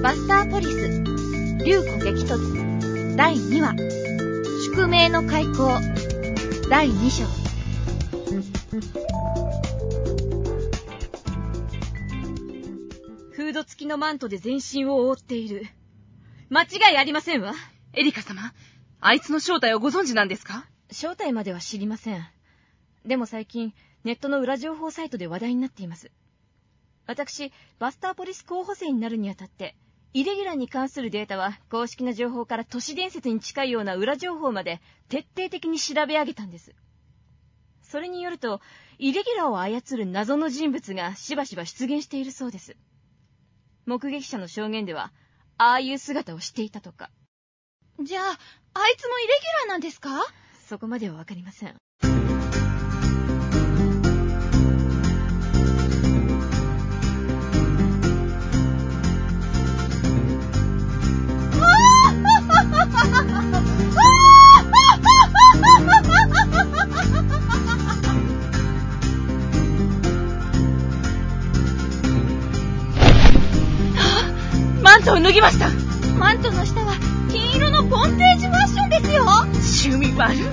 バスターポリス竜子激突第2話宿命の開口第2章。 フード付きのマントで全身を覆っている。間違いありませんわ。 エリカ様、あいつの正体をご存知なんですか？ 正体までは知りません。でも最近ネットの裏情報サイトで話題になっています。私、バスターポリス候補生になるにあたって、イレギュラーに関するデータは公式な情報から都市伝説に近いような裏情報まで徹底的に調べ上げたんです。それによると、イレギュラーを操る謎の人物がしばしば出現しているそうです。目撃者の証言では、ああいう姿をしていたとか。 じゃあ、あいつもイレギュラーなんですか？ そこまではわかりません。 マントを脱ぎました。 マントの下は金色のボンテージファッションですよ。 趣味悪い。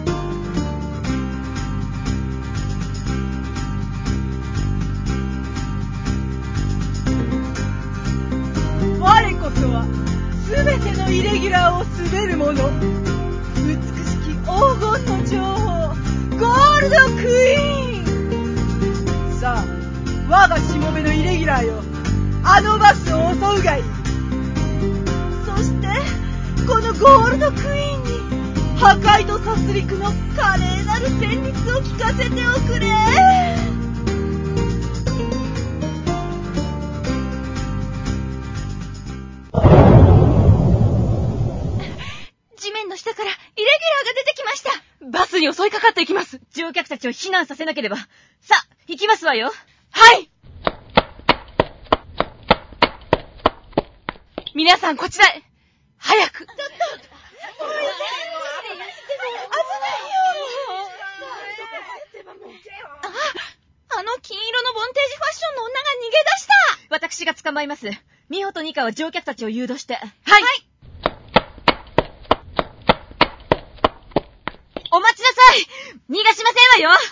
我こそは全てのイレギュラーを滑る者、美しき黄金の女王ゴールドクイーン。さあ、我がしもべのイレギュラーよ、あのバスを襲うがいい。そしてこのゴールドクイーンに破壊と殺戮の華麗なる旋律を聞かせておくれ。 地面の下からイレギュラーが出てきました。 バスに襲いかかっていきます。 乗客たちを避難させなければ。さあ、行きますわよ。 はい。皆さんこちらへ。早く。 あの金色のボンテージファッションの女が逃げ出した。 私が捕まえます。美穂とニカは乗客たちを誘導して。 はい。 お待ちなさい。逃がしませんわよ。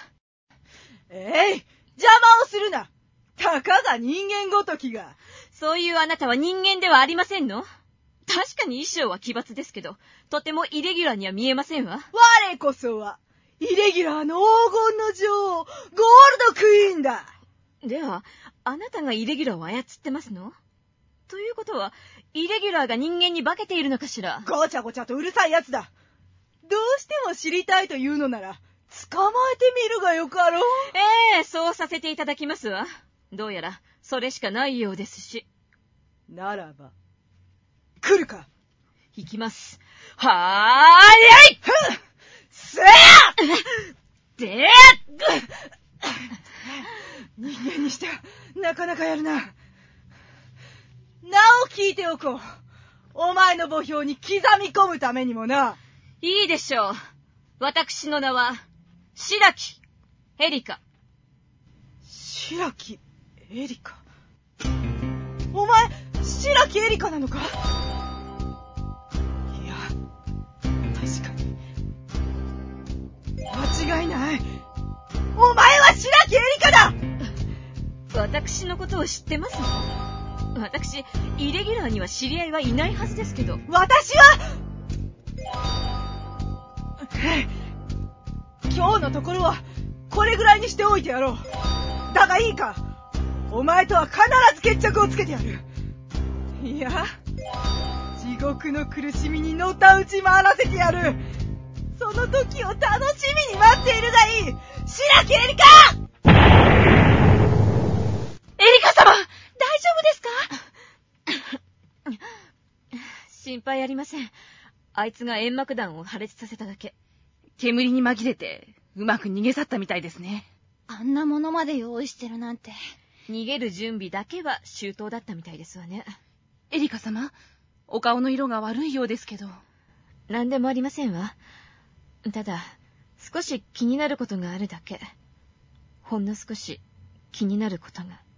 邪魔をするな。たかが人間ごときが。 そういうあなたは人間ではありませんの？確かに衣装は奇抜ですけど、とてもイレギュラーには見えませんわ。 我こそはイレギュラーの黄金の女王ゴールドクイーンだ。 では、あなたがイレギュラーを操ってますの？ということは、イレギュラーが人間に化けているのかしら？ ごちゃごちゃとうるさいやつだ。どうしても知りたいというのなら捕まえてみるがよかろう。 そうさせていただきますわ。どうやらそれしかないようですし。 ならば来るか。 行きます。はーい。 せやで人間にしてはなかなかやるな。なお聞いておこう。お前の墓標に刻み込むためにもな。 いいでしょう。私の名は白木エリカ。 白木エリカ。お前白木エリカなのか？いや、確かに間違いない。お前は白木エリカだ。 私のことを知ってますの？私、イレギュラーには知り合いはいないはずですけど。 私は今日のところはこれぐらいにしておいてやろう。だがいいか、お前とは必ず決着をつけてやる。いや、地獄の苦しみにのたうち回らせてやる。その時を楽しみに待っているがいい。白木エリカ！ エリカ様、 大丈夫ですか？心配ありません。あいつが煙幕弾を破裂させただけ。 煙に紛れてうまく逃げ去ったみたいですね。 あんなものまで用意してるなんて。 逃げる準備だけは周到だったみたいですわね。 エリカ様、お顔の色が悪いようですけど。 何でもありませんわ。ただ、少し気になることがあるだけ。ほんの少し気になることが。